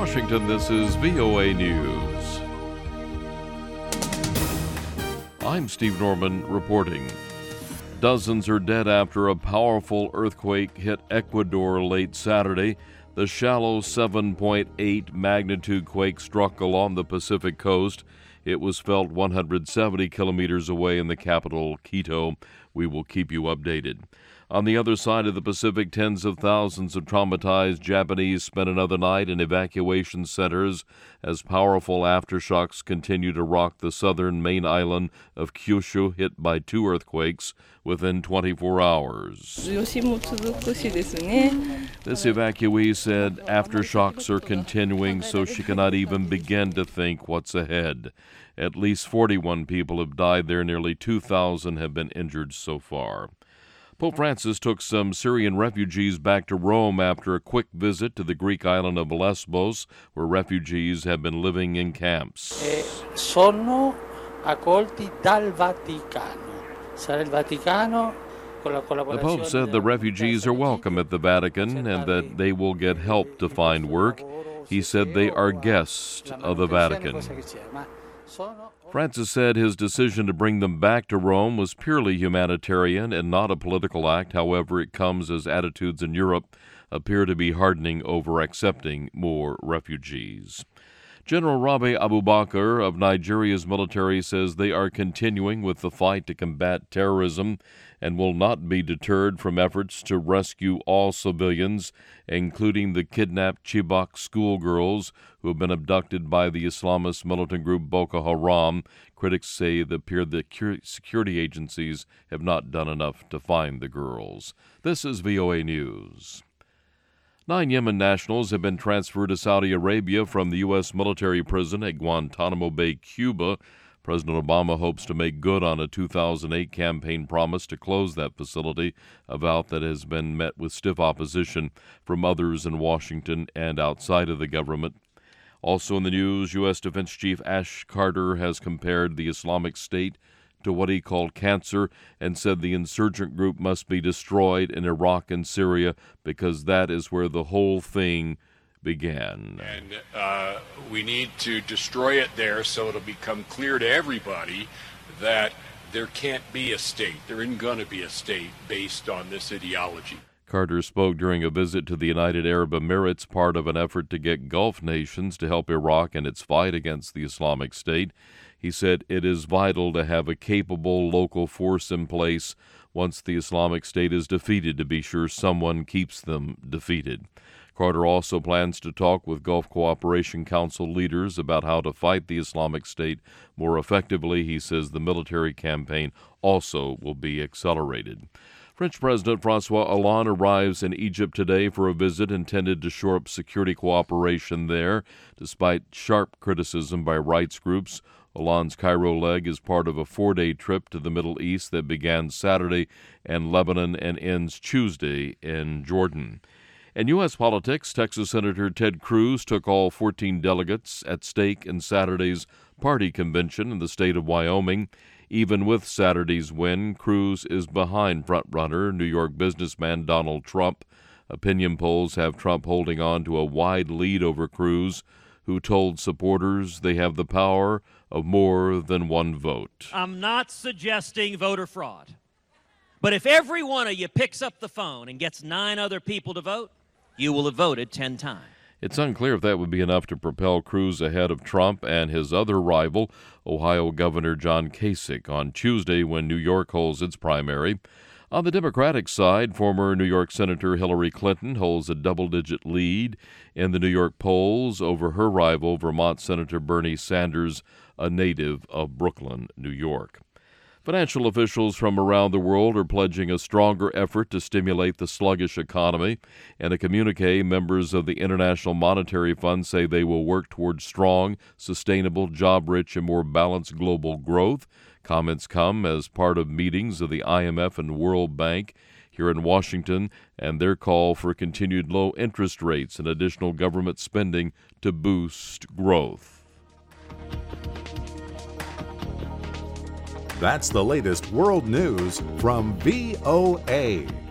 Washington, this is VOA News. I'm Steve Norman reporting. Dozens are dead after a powerful earthquake hit Ecuador late Saturday. The shallow 7.8 magnitude quake struck along the Pacific coast. It was felt 170 kilometers away in the capital, Quito. We will keep you updated. On the other side of the Pacific, tens of thousands of traumatized Japanese spent another night in evacuation centers as powerful aftershocks continue to rock the southern main island of Kyushu, hit by two earthquakes within 24 hours. This evacuee said aftershocks are continuing, so she cannot even begin to think what's ahead. At least 41 people have died there. Nearly 2,000 have been injured so far. Pope Francis took some Syrian refugees back to Rome after a quick visit to the Greek island of Lesbos, where refugees have been living in camps. Sono accolti dal Vaticano. Sarà il Vaticano. The Pope said the refugees are welcome at the Vatican and that they will get help to find work. He said they are guests of the Vatican. Francis said his decision to bring them back to Rome was purely humanitarian and not a political act. However, it comes as attitudes in Europe appear to be hardening over accepting more refugees. General Rabi Abubakar of Nigeria's military says they are continuing with the fight to combat terrorism and will not be deterred from efforts to rescue all civilians, including the kidnapped Chibok schoolgirls who have been abducted by the Islamist militant group Boko Haram. Critics say the security agencies have not done enough to find the girls. This is VOA News. 9 Yemen nationals have been transferred to Saudi Arabia from the U.S. military prison at Guantanamo Bay, Cuba. President Obama hopes to make good on a 2008 campaign promise to close that facility, a vow that has been met with stiff opposition from others in Washington and outside of the government. Also in the news, U.S. Defense Chief Ash Carter has compared the Islamic State to what he called cancer and said the insurgent group must be destroyed in Iraq and Syria because that is where the whole thing began. And we need to destroy it there so it'll become clear to everybody that there can't be a state, there isn't going to be a state based on this ideology. Carter spoke during a visit to the United Arab Emirates, part of an effort to get Gulf nations to help Iraq in its fight against the Islamic State. He said it is vital to have a capable local force in place once the Islamic State is defeated to be sure someone keeps them defeated. Carter also plans to talk with Gulf Cooperation Council leaders about how to fight the Islamic State more effectively. He says the military campaign also will be accelerated. French President François Hollande arrives in Egypt today for a visit intended to shore up security cooperation there. Despite sharp criticism by rights groups, Hollande's Cairo leg is part of a 4-day trip to the Middle East that began Saturday in Lebanon and ends Tuesday in Jordan. In U.S. politics, Texas Senator Ted Cruz took all 14 delegates at stake in Saturday's party convention in the state of Wyoming. Even with Saturday's win, Cruz is behind frontrunner New York businessman Donald Trump. Opinion polls have Trump holding on to a wide lead over Cruz, who told supporters they have the power of more than one vote. I'm not suggesting voter fraud, but if every one of you picks up the phone and gets 9 other people to vote, you will have voted 10 times. It's unclear if that would be enough to propel Cruz ahead of Trump and his other rival, Ohio Governor John Kasich, on Tuesday when New York holds its primary. On the Democratic side, former New York Senator Hillary Clinton holds a double-digit lead in the New York polls over her rival, Vermont Senator Bernie Sanders, a native of Brooklyn, New York. Financial officials from around the world are pledging a stronger effort to stimulate the sluggish economy. In a communique, members of the International Monetary Fund say they will work towards strong, sustainable, job-rich, and more balanced global growth. Comments come as part of meetings of the IMF and World Bank here in Washington and their call for continued low interest rates and additional government spending to boost growth. That's the latest world news from VOA.